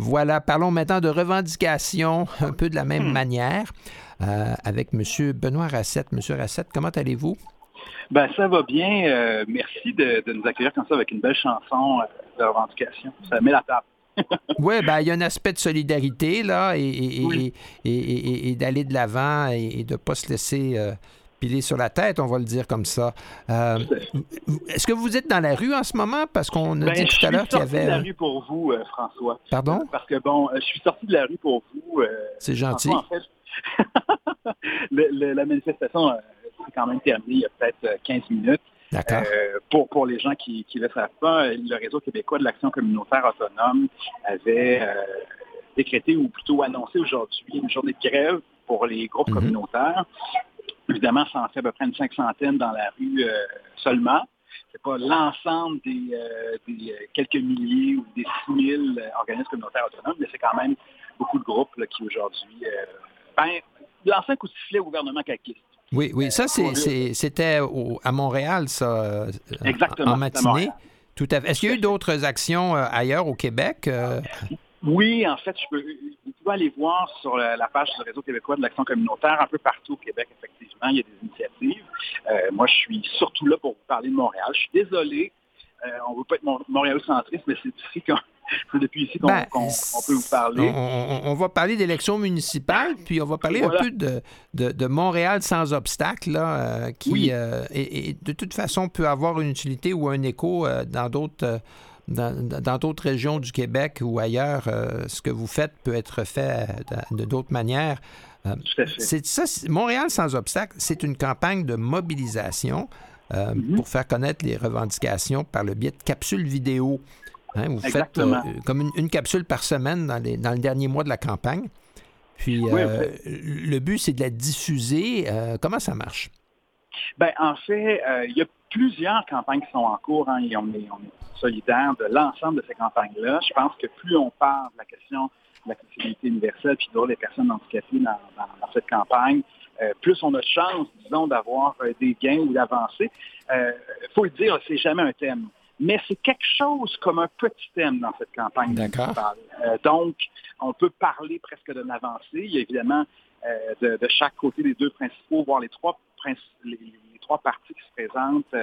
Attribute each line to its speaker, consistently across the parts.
Speaker 1: Voilà, parlons maintenant de revendications, un peu de la même manière, avec M. Benoît Racette. M. Racette, comment allez-vous?
Speaker 2: Ben ça va bien. Merci de nous accueillir comme ça avec une belle chanson de revendication. Ça met la table.
Speaker 1: Oui, ben il y a un aspect de solidarité, là,
Speaker 2: Oui.
Speaker 1: et d'aller de l'avant et de ne pas se laisser piler sur la tête, on va le dire comme ça. Est-ce que vous êtes dans la rue en ce moment? Parce qu'on a dit
Speaker 2: Je
Speaker 1: tout à
Speaker 2: suis
Speaker 1: l'heure qu'il y
Speaker 2: sorti de
Speaker 1: avait...
Speaker 2: la rue pour vous, François.
Speaker 1: Pardon?
Speaker 2: Parce que je suis sorti de la rue pour vous,
Speaker 1: C'est gentil.
Speaker 2: François, en fait. La manifestation s'est quand même terminée il y a peut-être 15 minutes.
Speaker 1: D'accord.
Speaker 2: Pour les gens qui ne le savent pas, le Réseau québécois de l'action communautaire autonome avait décrété ou plutôt annoncé aujourd'hui une journée de grève pour les groupes communautaires. Évidemment, ça en fait à peu près une 500aine dans la rue seulement. C'est pas l'ensemble des quelques milliers ou des 6000 organismes communautaires autonomes, mais c'est quand même beaucoup de groupes là, qui aujourd'hui lancent un coup de sifflet au gouvernement caquiste.
Speaker 1: Oui, ça, c'était à Montréal, ça, en
Speaker 2: Exactement, c'est à
Speaker 1: matinée.
Speaker 2: Montréal.
Speaker 1: Tout à fait. Est-ce qu'il y a eu d'autres actions ailleurs au Québec?
Speaker 2: Oui, en fait, vous pouvez aller voir sur la page du Réseau québécois de l'action communautaire, un peu partout au Québec, effectivement, il y a des initiatives. Moi, je suis surtout là pour vous parler de Montréal. Je suis désolé, on ne veut pas être montréalocentriste, mais c'est depuis ici qu'on peut vous parler.
Speaker 1: On va parler d'élections municipales, puis on va parler un peu de Montréal sans obstacle, là, qui, et de toute façon, peut avoir une utilité ou un écho dans d'autres... Dans d'autres régions du Québec ou ailleurs, ce que vous faites peut être fait de d'autres manières.
Speaker 2: Tout à fait.
Speaker 1: Montréal sans obstacle, c'est une campagne de mobilisation pour faire connaître les revendications par le biais de capsules vidéo. Hein, vous faites comme une capsule par semaine dans le dernier mois de la campagne. Puis le but, c'est de la diffuser. Comment ça marche?
Speaker 2: En fait, il y a plusieurs campagnes qui sont en cours, hein, et on est solidaires de l'ensemble de ces campagnes-là. Je pense que plus on parle de la question de l'accessibilité universelle puis de les personnes handicapées dans cette campagne, plus on a de chance, disons, d'avoir des gains ou d'avancer. Il faut le dire, c'est jamais un thème. Mais c'est quelque chose comme un petit thème dans cette campagne municipale. Donc, on peut parler presque d'une avancée. Il y a évidemment de chaque côté des deux principaux, voire les trois partis qui se présentent,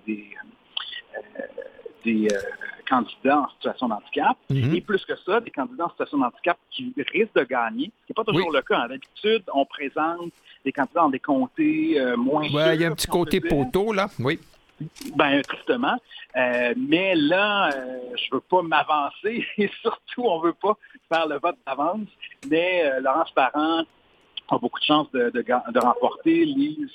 Speaker 2: des candidats en situation de handicap. Et plus que ça, des candidats en situation de handicap qui risquent de gagner. Ce n'est pas toujours le cas. D'habitude, on présente des candidats dans des comtés moins sûrs.
Speaker 1: Oui, il y a un petit côté poteau, là. Oui.
Speaker 2: Tristement. Mais là, je ne veux pas m'avancer et surtout, on ne veut pas faire le vote d'avance. Mais Laurence Parent a beaucoup de chances de remporter. Lise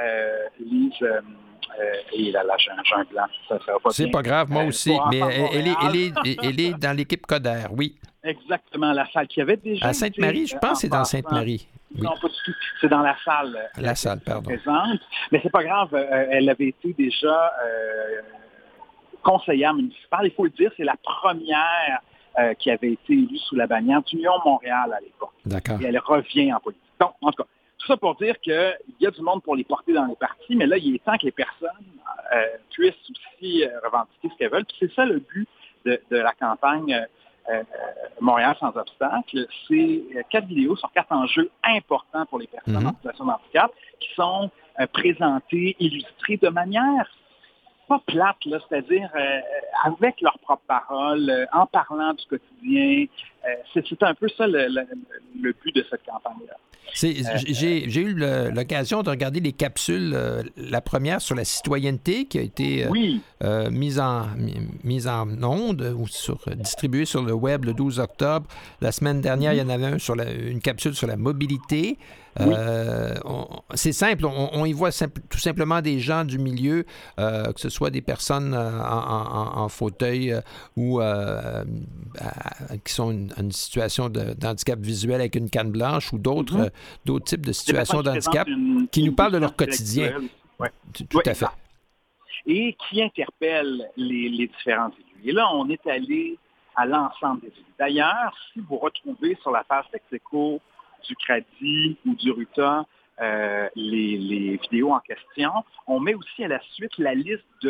Speaker 2: et là, j'ai un blanc. Ça va pas
Speaker 1: C'est
Speaker 2: bien.
Speaker 1: pas grave, moi aussi. Mais elle est dans l'équipe Coder, oui.
Speaker 2: Exactement, la salle qui avait déjà
Speaker 1: à Sainte-Marie, je pense que c'est dans Sainte-Marie. Oui.
Speaker 2: Non, pas du tout. C'est dans la salle.
Speaker 1: La salle, pardon.
Speaker 2: Présente. Mais c'est pas grave. Elle avait été déjà conseillère municipale. Il faut le dire, c'est la première qui avait été élue sous la bannière d'Union Montréal à l'époque.
Speaker 1: D'accord.
Speaker 2: Et elle revient en politique. Donc, en tout cas, tout ça pour dire qu'il y a du monde pour les porter dans les partis, mais là, il est temps que les personnes puissent aussi revendiquer ce qu'elles veulent. Puis c'est ça le but de la campagne Montréal sans obstacle. C'est 4 vidéos sur 4 enjeux importants pour les personnes en situation de handicap qui sont présentées, illustrées de manière pas plate, là, c'est-à-dire avec leurs propres paroles, en parlant du quotidien. C'est un peu ça le but de cette campagne-là.
Speaker 1: J'ai eu l'occasion de regarder les capsules, la première sur la citoyenneté qui a été mise en onde ou distribuée sur le web le 12 octobre. La semaine dernière, il y en avait une capsule sur la mobilité. C'est simple, on y voit tout simplement des gens du milieu, que ce soit des personnes en fauteuil ou qui sont en une situation d'handicap visuel avec une canne blanche ou d'autres types de situations d'handicap qui nous parlent de leur quotidien. Tout à fait.
Speaker 2: Et qui interpellent les différents élus. Et là, on est allé à l'ensemble des élus. D'ailleurs, si vous retrouvez sur la page Texeco du CRADI ou du RUTA les vidéos en question, on met aussi à la suite la liste de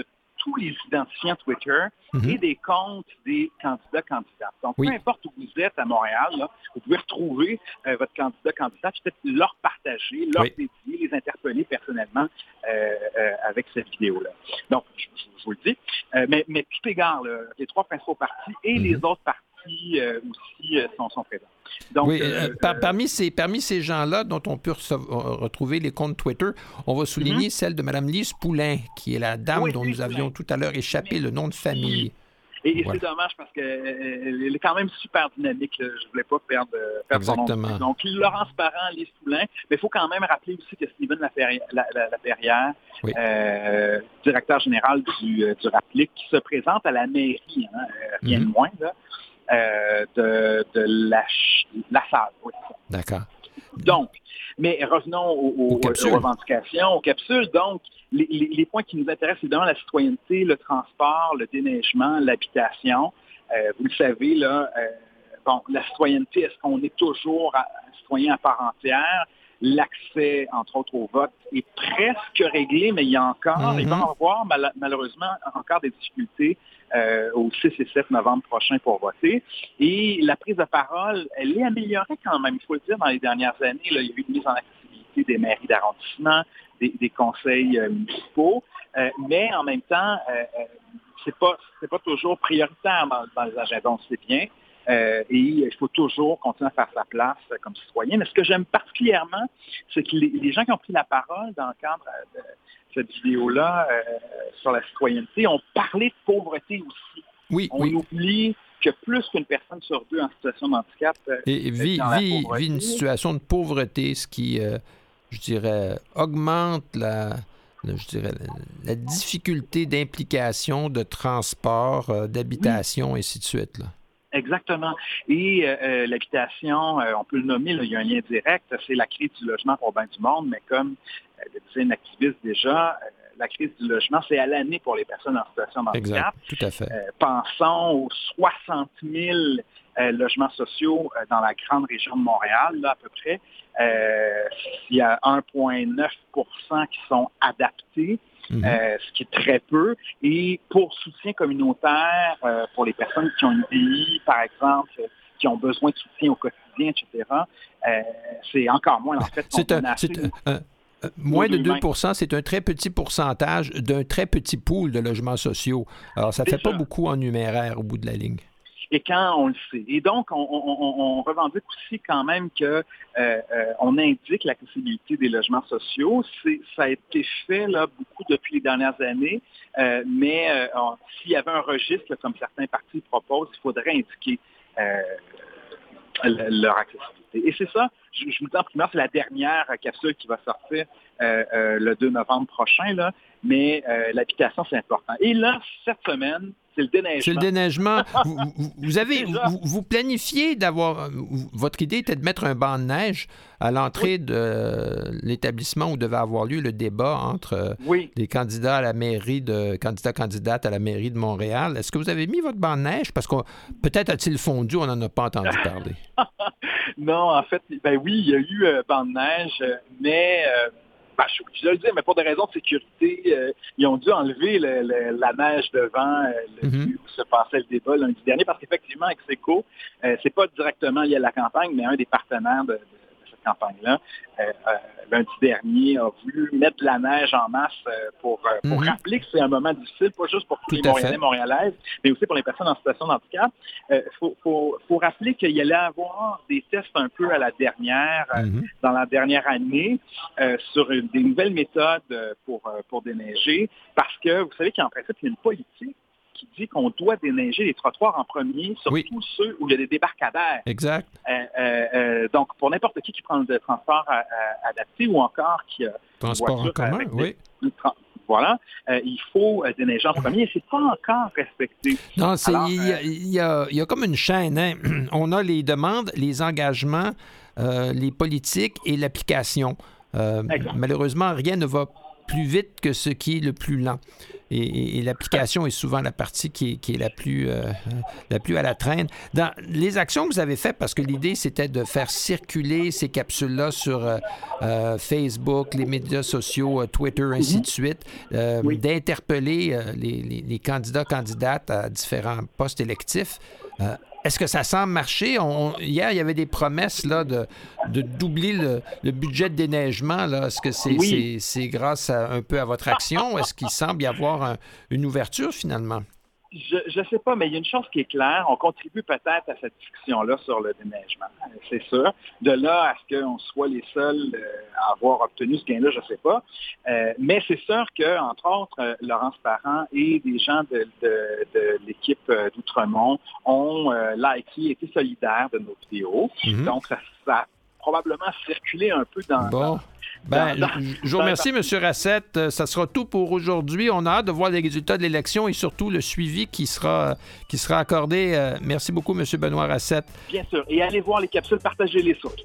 Speaker 2: tous les identifiants Twitter et des comptes des candidats. Donc, peu importe où vous êtes à Montréal, là, vous pouvez retrouver votre candidat, peut-être leur partager, leur dédier, les interpeller personnellement avec cette vidéo-là. Donc, je vous le dis. Mais tout égard, là, les trois principaux partis et les autres partis aussi sont présents. Donc,
Speaker 1: parmi ces gens-là dont on peut retrouver les comptes Twitter, on va souligner celle de Mme Lise Poulin, qui est la dame dont nous avions tout à l'heure échappé le nom de famille.
Speaker 2: Et c'est dommage parce qu'elle est quand même super dynamique. Là. Je ne voulais pas perdre son nom. Donc, Laurence Parent, Lise Poulin, mais il faut quand même rappeler aussi que Steven Laperrière, directeur général du RAPLIC, qui se présente à la mairie, rien de moins, là, de la salle. Oui.
Speaker 1: D'accord.
Speaker 2: Donc, mais revenons aux revendications, aux capsules. Donc, les points qui nous intéressent, évidemment, la citoyenneté, le transport, le déneigement, l'habitation. Vous le savez, là, la citoyenneté, est-ce qu'on est toujours un citoyen à part entière? L'accès, entre autres, au vote est presque réglé, mais il y a encore, il va y avoir malheureusement encore des difficultés au 6 et 7 novembre prochain pour voter. Et la prise de parole, elle est améliorée quand même, il faut le dire, dans les dernières années. Là, il y a eu une mise en accessibilité des mairies d'arrondissement, des conseils municipaux, mais en même temps, c'est pas toujours prioritaire dans les agendas, on le sait bien. Et il faut toujours continuer à faire sa place comme citoyen. Mais ce que j'aime particulièrement, c'est que les gens qui ont pris la parole dans le cadre de cette vidéo-là sur la citoyenneté ont parlé de pauvreté aussi. On oublie que plus qu'une personne sur deux en situation de handicap
Speaker 1: vit une situation de pauvreté, ce qui, je dirais, augmente la difficulté d'implication, de transport, d'habitation, et ainsi de suite, là.
Speaker 2: Exactement. Et l'habitation, on peut le nommer, là, il y a un lien direct, c'est la crise du logement pour bien du monde, mais comme le disait une activiste déjà, la crise du logement, c'est à l'année pour les personnes en situation de handicap.
Speaker 1: Exact, tout à fait.
Speaker 2: Pensons aux 60 000 logements sociaux dans la grande région de Montréal, là, à peu près. Il y a 1,9% qui sont adaptés. Ce qui est très peu. Et pour soutien communautaire, pour les personnes qui ont une DI, par exemple, qui ont besoin de soutien au quotidien, etc., c'est encore moins, en fait.
Speaker 1: Moins de 2%, c'est un très petit pourcentage d'un très petit pool de logements sociaux. Alors, ça ne fait pas beaucoup en numéraire au bout de la ligne.
Speaker 2: Et quand on le sait. Et donc, on revendique aussi quand même que on indique l'accessibilité des logements sociaux. Ça a été fait là, beaucoup depuis les dernières années, mais s'il y avait un registre, là, comme certains partis proposent, il faudrait indiquer leur accessibilité. Et c'est ça, je vous dis en primaire, c'est la dernière capsule qui va sortir le 2 novembre prochain, là, mais l'habitation, c'est important. Et là, cette semaine, c'est le déneigement.
Speaker 1: C'est le déneigement. Vous planifiez d'avoir... Votre idée était de mettre un banc de neige à l'entrée de l'établissement où devait avoir lieu le débat entre les candidats à la mairie candidates à la mairie de Montréal. Est-ce que vous avez mis votre banc de neige? Parce que peut-être a-t-il fondu, on n'en a pas entendu parler.
Speaker 2: Non, en fait, oui, il y a eu banc de neige, mais... je le dis, mais pour des raisons de sécurité, ils ont dû enlever la neige devant où se passait le débat lundi dernier, parce qu'effectivement, avec Seco, c'est pas directement lié à la campagne, mais un des partenaires de cette campagne-là, lundi dernier, a voulu mettre de la neige en masse pour rappeler que c'est un moment difficile, pas juste pour tous les Montréalais, Montréalaises, mais aussi pour les personnes en situation de handicap. Faut rappeler qu'il y allait avoir des tests un peu à la dernière, dans la dernière année, sur des nouvelles méthodes pour déneiger, parce que vous savez qu'en principe, il y a une politique qui dit qu'on doit déneiger les trottoirs en premier, surtout ceux où il y a des débarcadères.
Speaker 1: Exact.
Speaker 2: Donc, pour n'importe qui prend le transport adapté ou encore qui a
Speaker 1: transport en commun,
Speaker 2: voilà, il faut déneiger en premier et c'est pas encore respecté.
Speaker 1: Non, il y a comme une chaîne. Hein? On a les demandes, les engagements, les politiques et l'application. Malheureusement, rien ne va plus vite que ce qui est le plus lent. Et l'application est souvent la partie qui est la plus à la traîne. Dans les actions que vous avez faites, parce que l'idée, c'était de faire circuler ces capsules-là sur Facebook, les médias sociaux, Twitter, ainsi de suite, d'interpeller les candidates à différents postes électifs. Est-ce que ça semble marcher? Hier, il y avait des promesses là, de doubler le budget de déneigement. Là. Est-ce que c'est grâce un peu à votre action? Est-ce qu'il semble y avoir une ouverture finalement?
Speaker 2: Je ne sais pas, mais il y a une chose qui est claire. On contribue peut-être à cette discussion-là sur le déneigement, c'est sûr. De là à ce qu'on soit les seuls à avoir obtenu ce gain-là, je ne sais pas. Mais c'est sûr qu'entre autres, Laurence Parent et des gens de l'équipe d'Outremont ont été solidaires de nos vidéos. Mm-hmm. Donc, ça a probablement circulé un peu dans...
Speaker 1: Je vous remercie, M. Racette. Ça sera tout pour aujourd'hui. On a hâte de voir les résultats de l'élection et surtout le suivi qui sera accordé. Merci beaucoup, M. Benoît Racette.
Speaker 2: Bien sûr. Et allez voir les capsules, partagez-les autres.